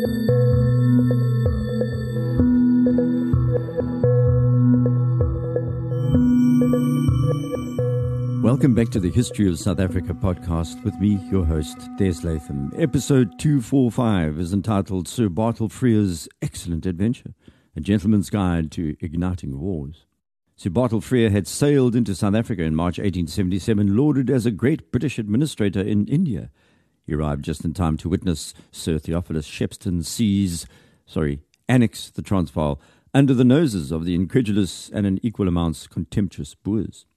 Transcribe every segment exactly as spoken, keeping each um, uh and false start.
Welcome back to the History of South Africa podcast with me, your host, Des Latham. Episode two forty-five is entitled Sir Bartle Frere's Excellent Adventure, a Gentleman's Guide to Igniting Wars. Sir Bartle Frere had sailed into South Africa in March eighteen seventy-seven, lauded as a great British administrator in India. He arrived just in time to witness Sir Theophilus Shepstone seize, sorry, annex the Transvaal under the noses of the incredulous and in equal amounts contemptuous Boers.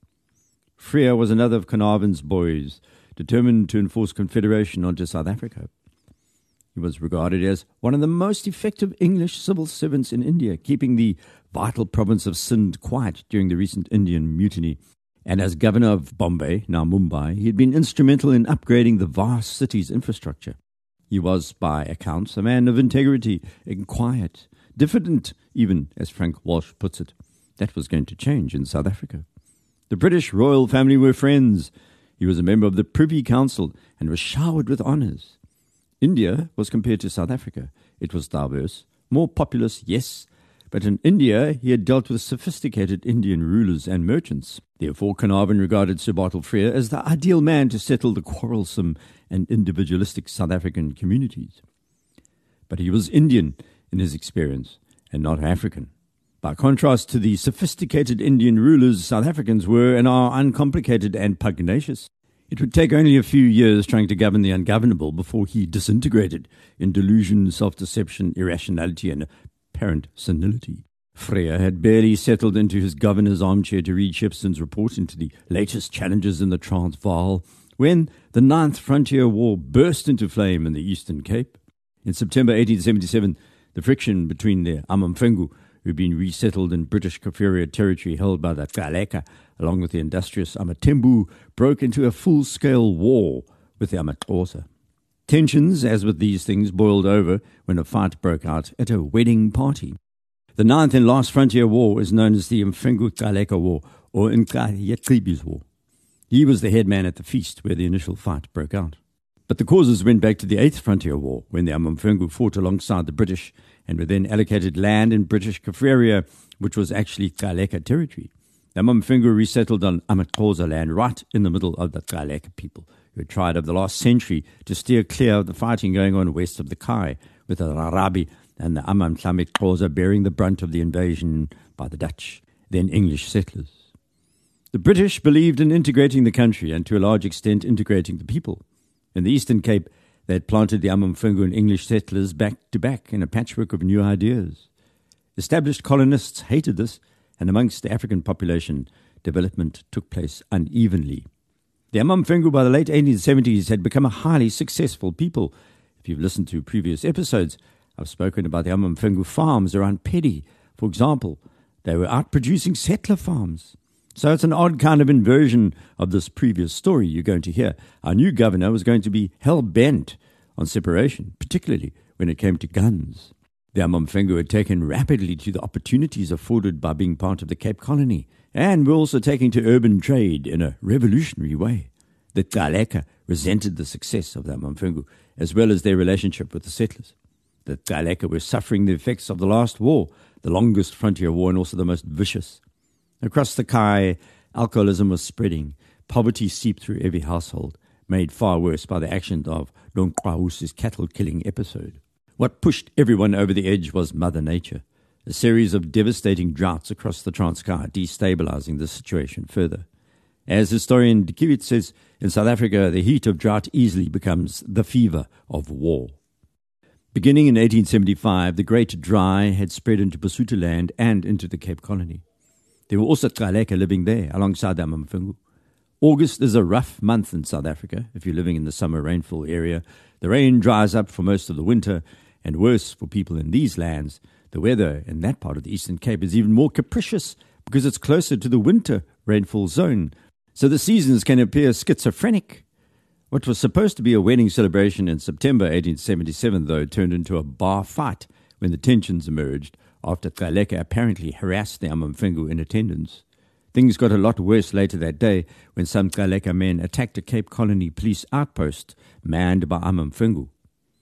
Frere was another of Carnarvon's boys, determined to enforce confederation onto South Africa. He was regarded as one of the most effective English civil servants in India, keeping the vital province of Sindh quiet during the recent Indian mutiny. And as governor of Bombay, now Mumbai, he had been instrumental in upgrading the vast city's infrastructure. He was, by accounts, a man of integrity and quiet, diffident even, as Frank Walsh puts it. That was going to change in South Africa. The British royal family were friends. He was a member of the Privy Council and was showered with honours. India was compared to South Africa. It was diverse, more populous, yes, but in India he had dealt with sophisticated Indian rulers and merchants. Therefore, Carnarvon regarded Sir Bartle Frere as the ideal man to settle the quarrelsome and individualistic South African communities. But he was Indian in his experience and not African. By contrast to the sophisticated Indian rulers, South Africans were and are uncomplicated and pugnacious. It would take only a few years trying to govern the ungovernable before he disintegrated in delusion, self-deception, irrationality, and apparent senility. Frere had barely settled into his governor's armchair to read Shepstone's report into the latest challenges in the Transvaal when the Ninth Frontier War burst into flame in the Eastern Cape. In September eighteen seventy-seven, the friction between the Amamfengu, who had been resettled in British Kaffraria territory held by the Gcaleka, along with the industrious Amatembu, broke into a full-scale war with the Amaxhosa. Tensions, as with these things, boiled over when a fight broke out at a wedding party. The Ninth and Last Frontier War is known as the Mfengu-Gcaleka War, or Nkayekribi's War. He was the head man at the feast where the initial fight broke out. But the causes went back to the Eighth Frontier War, when the Amamfengu fought alongside the British and were then allocated land in British Kaffraria, which was actually Gcaleka territory. The Amamfengu resettled on Amaxhosa land right in the middle of the Gcaleka people, who had tried over the last century to steer clear of the fighting going on west of the Khai, with the Rarabi and the Amamxhosa bearing the brunt of the invasion by the Dutch, then English settlers. The British believed in integrating the country and to a large extent integrating the people. In the Eastern Cape, they had planted the Amamfengu and English settlers back to back in a patchwork of new ideas. Established colonists hated this, and amongst the African population, development took place unevenly. The Amamfengu by the late eighteen seventies had become a highly successful people. If you've listened to previous episodes, I've spoken about the Amamfengu farms around Pedi. For example, they were outproducing settler farms. So it's an odd kind of inversion of this previous story you're going to hear. Our new governor was going to be hell-bent on separation, particularly when it came to guns. The Amamfengu had taken rapidly to the opportunities afforded by being part of the Cape Colony, and were also taking to urban trade in a revolutionary way. The Gcaleka resented the success of the Amamfengu, as well as their relationship with the settlers. The Gcaleka were suffering the effects of the last war, the longest frontier war and also the most vicious. Across the Khai, alcoholism was spreading. Poverty seeped through every household, made far worse by the action of Don Kwahu's cattle-killing episode. What pushed everyone over the edge was Mother Nature, a series of devastating droughts across the Transkei, destabilizing the situation further. As historian De Kiewit says, in South Africa, the heat of drought easily becomes the fever of war. Beginning in eighteen seventy-five, the Great Dry had spread into Basutoland and into the Cape Colony. There were also Gcaleka living there, alongside the Amamfengu. August is a rough month in South Africa if you're living in the summer rainfall area. The rain dries up for most of the winter, and worse for people in these lands, the weather in that part of the Eastern Cape is even more capricious because it's closer to the winter rainfall zone. So the seasons can appear schizophrenic. What was supposed to be a wedding celebration in September eighteen seventy-seven, though, turned into a bar fight when the tensions emerged after Gcaleka apparently harassed the Amamfengu in attendance. Things got a lot worse later that day when some Gcaleka men attacked a Cape Colony police outpost manned by Amamfengu.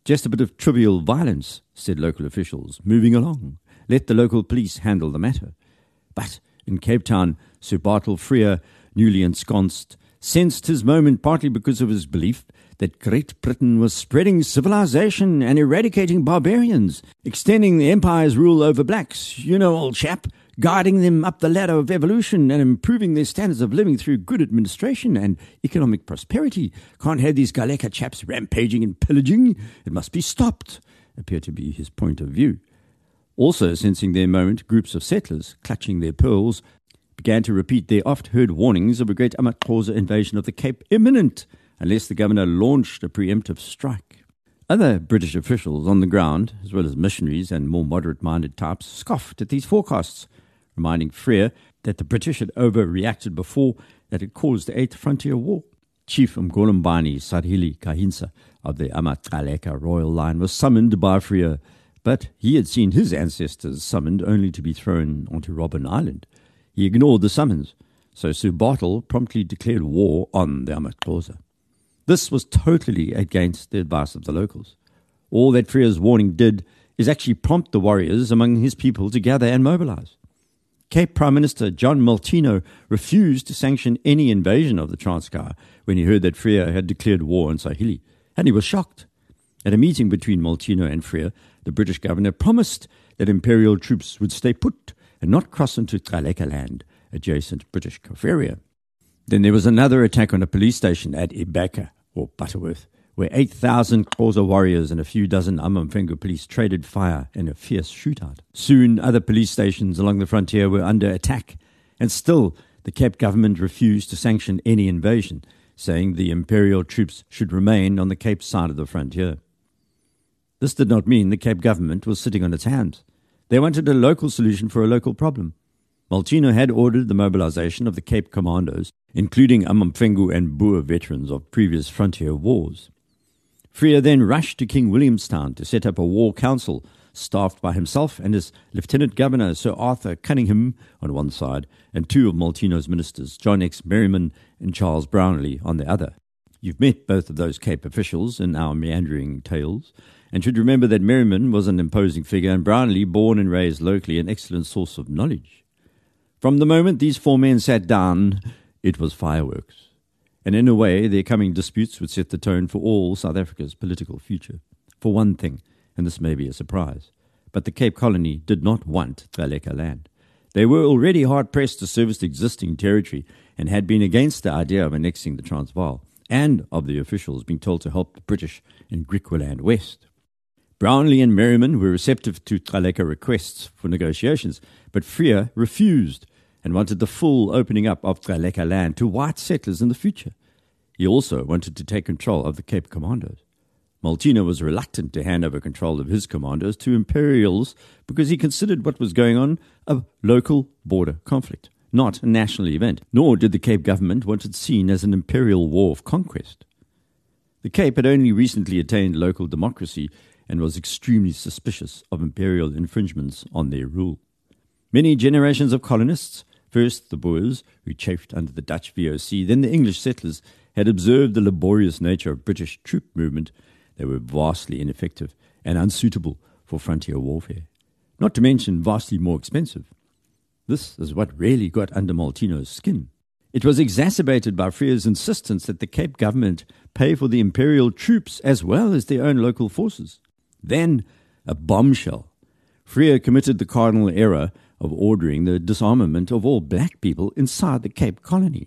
Just a bit of trivial violence, said local officials, moving along. Let the local police handle the matter. But in Cape Town, Sir Bartle Frere, newly ensconced, sensed his moment partly because of his belief that Great Britain was spreading civilization and eradicating barbarians, extending the empire's rule over blacks, you know, old chap, guiding them up the ladder of evolution and improving their standards of living through good administration and economic prosperity. Can't have these Galeka chaps rampaging and pillaging. It must be stopped, appeared to be his point of view. Also, sensing their moment, groups of settlers, clutching their pearls, began to repeat their oft-heard warnings of a great amaXhosa invasion of the Cape imminent, unless the governor launched a preemptive strike. Other British officials on the ground, as well as missionaries and more moderate-minded types, scoffed at these forecasts, reminding Frere that the British had overreacted before, that it caused the Eighth Frontier War. Chief Mgolombani Sarhili Kahinsa of the amaXaleka royal line was summoned by Frere, but he had seen his ancestors summoned only to be thrown onto Robben Island. He ignored the summons, so Sir Bartle promptly declared war on the amaXhosa. This was totally against the advice of the locals. All that Frere's warning did is actually prompt the warriors among his people to gather and mobilize. Cape Prime Minister John Molteno refused to sanction any invasion of the Transkei when he heard that Frere had declared war on Sahili, and he was shocked. At a meeting between Molteno and Frere, the British governor promised that imperial troops would stay put and not cross into Gcaleka land, adjacent British Kaffraria. Then there was another attack on a police station at Ibeka, or Butterworth, where eight thousand Xhosa warriors and a few dozen amaMfengu police traded fire in a fierce shootout. Soon, other police stations along the frontier were under attack, and still the Cape government refused to sanction any invasion, saying the imperial troops should remain on the Cape side of the frontier. This did not mean the Cape government was sitting on its hands. They wanted a local solution for a local problem. Molteno had ordered the mobilization of the Cape commandos, including amaMfengu and Boer veterans of previous frontier wars. Frere then rushed to King Williamstown to set up a war council, staffed by himself and his Lieutenant Governor Sir Arthur Cunningham on one side, and two of Molteno's ministers, John X. Merriman and Charles Brownlee, on the other. You've met both of those Cape officials in our meandering tales, and should remember that Merriman was an imposing figure and Brownlee, born and raised locally, an excellent source of knowledge. From the moment these four men sat down, it was fireworks. And in a way, their coming disputes would set the tone for all South Africa's political future. For one thing, and this may be a surprise, but the Cape Colony did not want Gcaleka land. They were already hard-pressed to service the existing territory and had been against the idea of annexing the Transvaal and of the officials being told to help the British in Griqualand West. Brownlee and Merriman were receptive to Gcaleka requests for negotiations, but Frere refused and wanted the full opening up of Gcaleka land to white settlers in the future. He also wanted to take control of the Cape commandos. Molteno was reluctant to hand over control of his commandos to Imperials because he considered what was going on a local border conflict, not a national event, nor did the Cape government want it seen as an imperial war of conquest. The Cape had only recently attained local democracy and was extremely suspicious of imperial infringements on their rule. Many generations of colonists, first the Boers, who chafed under the Dutch V O C, then the English settlers, had observed the laborious nature of British troop movement. They were vastly ineffective and unsuitable for frontier warfare, not to mention vastly more expensive. This is what really got under Molteno's skin. It was exacerbated by Frere's insistence that the Cape government pay for the imperial troops as well as their own local forces. Then, a bombshell. Frere committed the cardinal error of ordering the disarmament of all black people inside the Cape colony.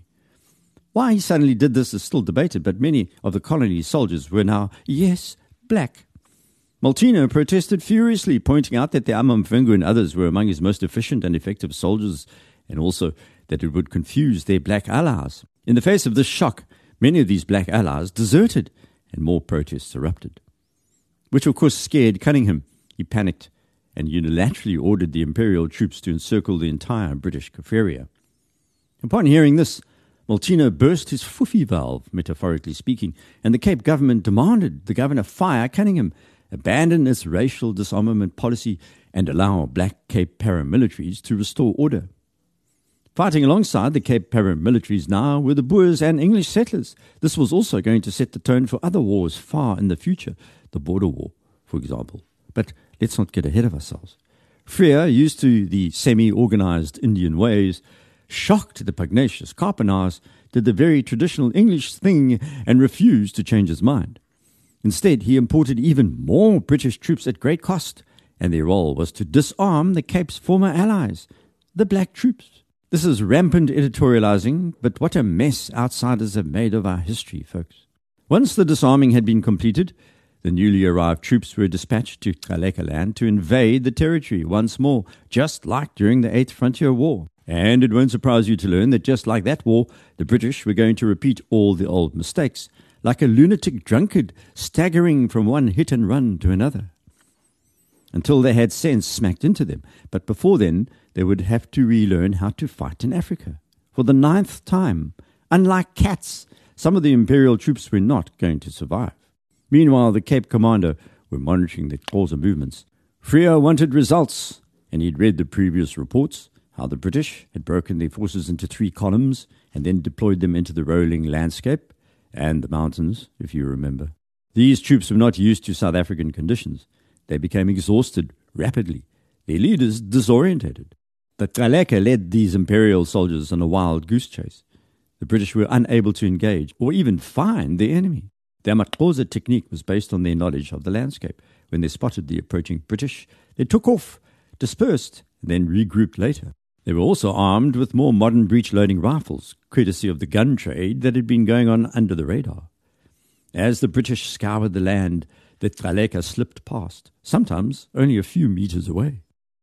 Why he suddenly did this is still debated, but many of the colony's soldiers were now, yes, black. Molteno protested furiously, pointing out that the amaMfengu and others were among his most efficient and effective soldiers, and also that it would confuse their black allies. In the face of this shock, many of these black allies deserted, and more protests erupted, which of course scared Cunningham. He panicked and unilaterally ordered the imperial troops to encircle the entire British Kaffraria. Upon hearing this, Molteno burst his foofy valve, metaphorically speaking, and the Cape government demanded the governor fire Cunningham, abandon its racial disarmament policy, and allow black Cape paramilitaries to restore order. Fighting alongside the Cape paramilitaries now were the Boers and English settlers. This was also going to set the tone for other wars far in the future, the Border War, for example. But let's not get ahead of ourselves. Freer, used to the semi-organized Indian ways, shocked the pugnacious Kaapenaars, did the very traditional English thing and refused to change his mind. Instead, he imported even more British troops at great cost, and their role was to disarm the Cape's former allies, the black troops. This is rampant editorializing, but what a mess outsiders have made of our history, folks. Once the disarming had been completed, the newly arrived troops were dispatched to Gcaleka land to invade the territory once more, just like during the Eighth Frontier War. And it won't surprise you to learn that just like that war, the British were going to repeat all the old mistakes, like a lunatic drunkard staggering from one hit and run to another, until they had sense smacked into them. But before then, they would have to relearn how to fight in Africa. For the ninth time, unlike cats, some of the imperial troops were not going to survive. Meanwhile, the Cape commander were monitoring the Xhosa movements. Freer wanted results, and he'd read the previous reports, how the British had broken their forces into three columns and then deployed them into the rolling landscape and the mountains, if you remember. These troops were not used to South African conditions. They became exhausted rapidly, their leaders disorientated. The Gcaleka led these imperial soldiers on a wild goose chase. The British were unable to engage or even find the enemy. The amaXhosa technique was based on their knowledge of the landscape. When they spotted the approaching British, they took off, dispersed, and then regrouped later. They were also armed with more modern breech-loading rifles, courtesy of the gun trade that had been going on under the radar. As the British scoured the land, the Gcaleka slipped past, sometimes only a few meters away.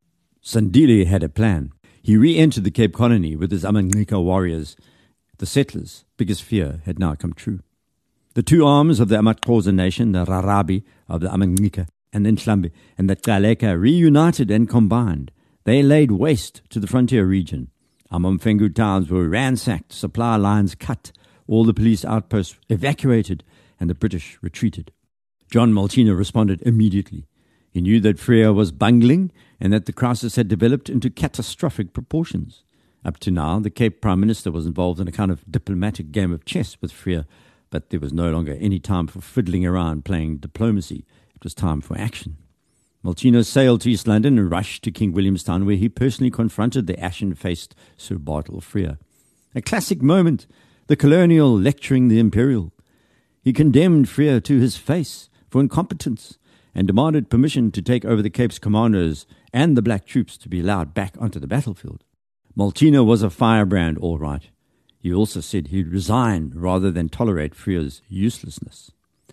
Sandile had a plan. He re-entered the Cape Colony with his amaNgqika warriors. The settlers' biggest fear had now come true. The two arms of the amaXhosa nation, the Rarabi of the amaNgqika and the Nhlambi, and the Gcaleka reunited and combined. They laid waste to the frontier region. AmaMfengu towns were ransacked, supply lines cut, all the police outposts evacuated, and the British retreated. John Malchina responded immediately. He knew that Freer was bungling and that the crisis had developed into catastrophic proportions. Up to now, the Cape Prime Minister was involved in a kind of diplomatic game of chess with Freer, but there was no longer any time for fiddling around playing diplomacy. It was time for action. Malchina sailed to East London and rushed to King Williamstown, where he personally confronted the ashen-faced Sir Bartle Frere. A classic moment, the colonial lecturing the imperial. He condemned Frere to his face for incompetence and demanded permission to take over the Cape's commanders and the black troops to be allowed back onto the battlefield. Malchina was a firebrand, all right. He also said he'd resign rather than tolerate Frere's uselessness.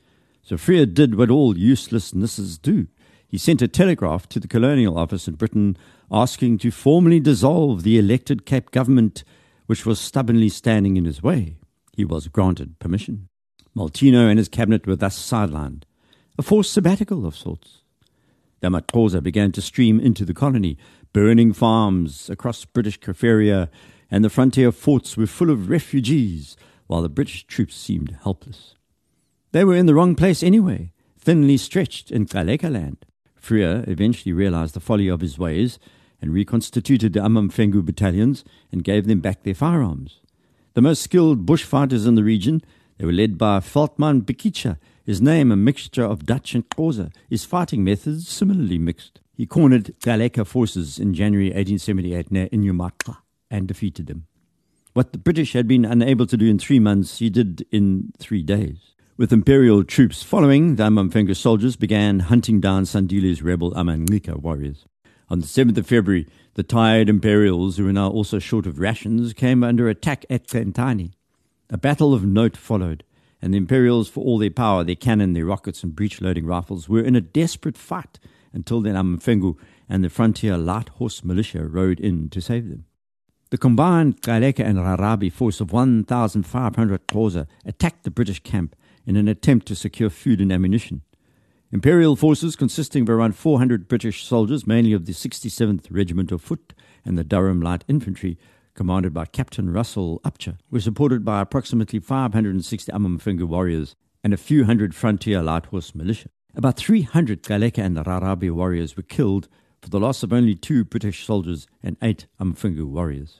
So Frere did what all uselessnesses do. He sent a telegraph to the colonial office in Britain asking to formally dissolve the elected Cape government, which was stubbornly standing in his way. He was granted permission. Malchina and his cabinet were thus sidelined, a forced sabbatical of sorts. The amaXhosa began to stream into the colony, burning farms across British Kaffraria, and the frontier forts were full of refugees, while the British troops seemed helpless. They were in the wrong place anyway, thinly stretched in Gcaleka land. Freer eventually realized the folly of his ways and reconstituted the AmaMfengu battalions and gave them back their firearms. The most skilled bushfighters in the region, they were led by Veldman Bikicha, his name a mixture of Dutch and Xhosa, his fighting methods similarly mixed. He cornered Gcaleka forces in January eighteen seventy-eight near Inyumaka and defeated them. What the British had been unable to do in three months, he did in three days. With imperial troops following, the AmaMfengu soldiers began hunting down Sandile's rebel amaNgqika warriors. On the seventh of February, the tired imperials, who were now also short of rations, came under attack at Xentani. A battle of note followed, and the imperials, for all their power, their cannon, their rockets and breech-loading rifles, were in a desperate fight until then AmaMfengu and the frontier light horse militia rode in to save them. The combined Gcaleka and Rarabi force of one thousand five hundred Xhosa attacked the British camp in an attempt to secure food and ammunition. Imperial forces consisting of around four hundred British soldiers, mainly of the sixty-seventh Regiment of Foot and the Durham Light Infantry, commanded by Captain Russell Upcher, were supported by approximately five hundred sixty AmaMfengu warriors and a few hundred frontier light horse militia. About three hundred Gcaleka and Rarabi warriors were killed for the loss of only two British soldiers and eight AmaMfengu warriors.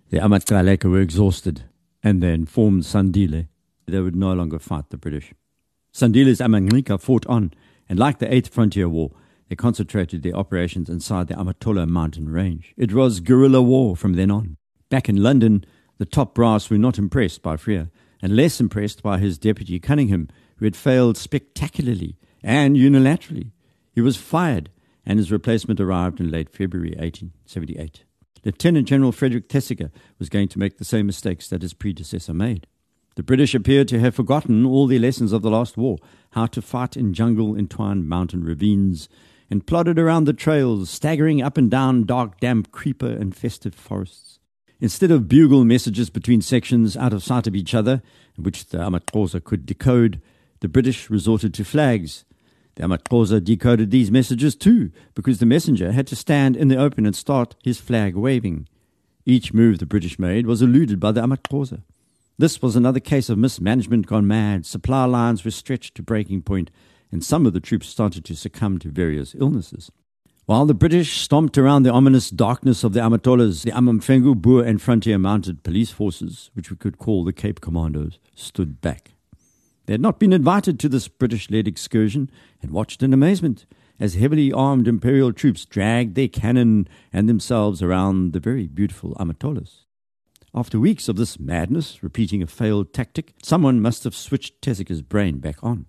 The Amatlaleka were exhausted and then formed Sandile. They would no longer fight the British. Sandile's Amangnika fought on, and like the Eighth Frontier War, they concentrated their operations inside the Amatola mountain range. It was guerrilla war from then on. Back in London, the top brass were not impressed by Freer, and less impressed by his deputy Cunningham, who had failed spectacularly and unilaterally. He was fired, and his replacement arrived in late February eighteen seventy-eight. Lieutenant General Frederick Thesiger was going to make the same mistakes that his predecessor made. The British appeared to have forgotten all the lessons of the last war, how to fight in jungle-entwined mountain ravines, and plodded around the trails, staggering up and down dark, damp, creeper-infested forests. Instead of bugle messages between sections out of sight of each other, which the Amaxhosa could decode, the British resorted to flags. The Amaxhosa decoded these messages too, because the messenger had to stand in the open and start his flag waving. Each move the British made was eluded by the Amaxhosa. This was another case of mismanagement gone mad. Supply lines were stretched to breaking point, and some of the troops started to succumb to various illnesses. While the British stomped around the ominous darkness of the Amatolas, the Amamfengu, Boer and Frontier Mounted Police Forces, which we could call the Cape Commandos, stood back. They had not been invited to this British-led excursion and watched in amazement as heavily armed Imperial troops dragged their cannon and themselves around the very beautiful Amatolas. After weeks of this madness, repeating a failed tactic, someone must have switched Thesiger's brain back on.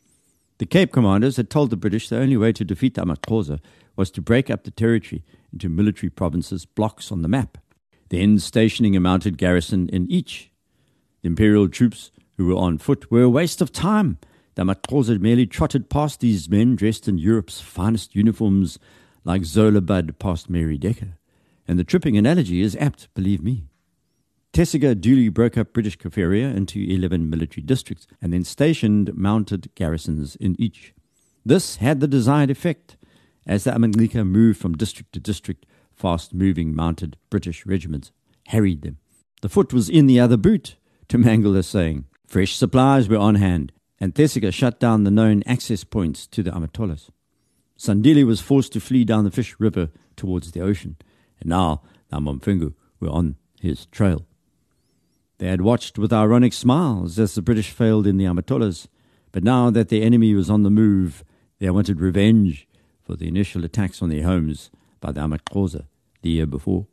The Cape Commanders had told the British the only way to defeat the Amaxhosa was to break up the territory into military provinces, blocks on the map, then stationing a mounted garrison in each. The Imperial troops who were on foot were a waste of time. The Amaxhosa merely trotted past these men dressed in Europe's finest uniforms like Zola Budd past Mary Decker. And the tripping analogy is apt, believe me. Thesiger duly broke up British Kaffraria into eleven military districts and then stationed mounted garrisons in each. This had the desired effect. As the Amangnika moved from district to district, fast-moving mounted British regiments harried them. The foot was in the other boot, to mangle a saying. Fresh supplies were on hand, and Thesiger shut down the known access points to the Amatolas. Sandile was forced to flee down the Fish River towards the ocean, and now the Amamfengu were on his trail. They had watched with ironic smiles as the British failed in the Amatolas, but now that their enemy was on the move, they wanted revenge for the initial attacks on their homes by the Amaxhosa the year before.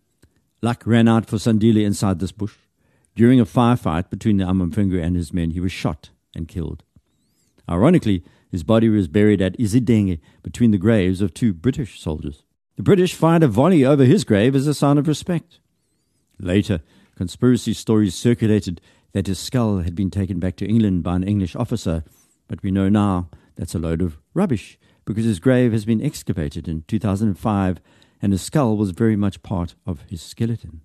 Luck ran out for Sandile inside this bush. During a firefight between the Amamfengu and his men, he was shot and killed. Ironically, his body was buried at Izidenge between the graves of two British soldiers. The British fired a volley over his grave as a sign of respect. Later, conspiracy stories circulated that his skull had been taken back to England by an English officer, but we know now that's a load of rubbish because his grave has been excavated in two thousand five and his skull was very much part of his skeleton.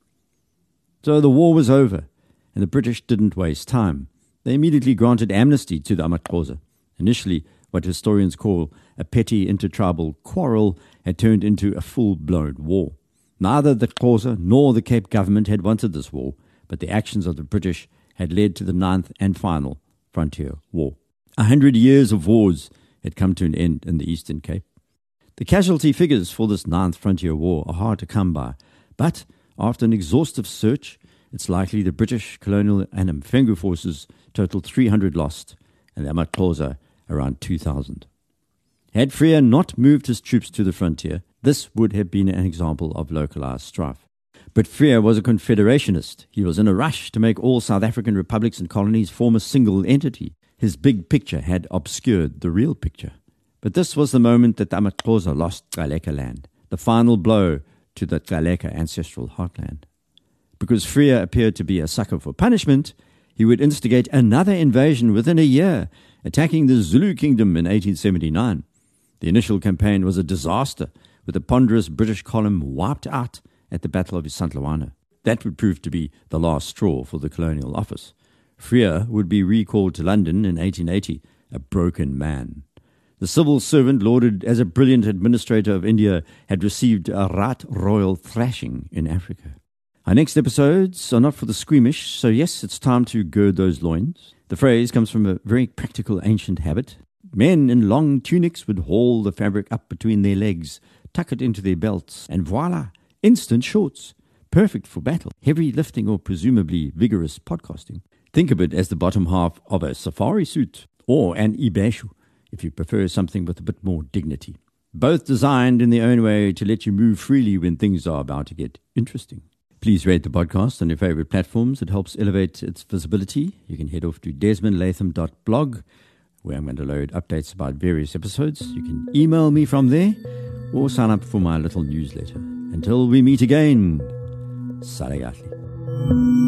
So the war was over, and the British didn't waste time. They immediately granted amnesty to the Amaxhosa. Initially, what historians call a petty intertribal quarrel had turned into a full-blown war. Neither the Xhosa nor the Cape government had wanted this war, but the actions of the British had led to the ninth and final frontier war. A hundred years of wars had come to an end in the Eastern Cape. The casualty figures for this ninth frontier war are hard to come by, but after an exhaustive search, it's likely the British colonial and Mfengu forces totaled three hundred lost, and the Amaxhosa around two thousand. Had Freer not moved his troops to the frontier, this would have been an example of localized strife. But Freer was a confederationist. He was in a rush to make all South African republics and colonies form a single entity. His big picture had obscured the real picture. But this was the moment that the Amaxhosa lost Gcaleka land, the final blow to the Gcaleka ancestral heartland. Because Freer appeared to be a sucker for punishment, he would instigate another invasion within a year, attacking the Zulu kingdom in eighteen seventy-nine. The initial campaign was a disaster, with a ponderous British column wiped out at the Battle of Isandlwana. That would prove to be the last straw for the colonial office. Freer would be recalled to London in eighteen eighty, a broken man. The civil servant, lauded as a brilliant administrator of India, had received a right royal thrashing in Africa. Our next episodes are not for the squeamish, so yes, it's time to gird those loins. The phrase comes from a very practical ancient habit. Men in long tunics would haul the fabric up between their legs, tuck it into their belts, and voila, instant shorts. perfect for battle, heavy lifting, or presumably vigorous podcasting. Think of it as the bottom half of a safari suit or an ibeshu, if you prefer something with a bit more dignity. Both designed in their own way to let you move freely when things are about to get interesting. Please rate the podcast on your favorite platforms. It helps elevate its visibility. You can head off to desmond latham dot blog, where I'm going to load updates about various episodes. You can email me from there or sign up for my little newsletter. Until we meet again, Sarayatli.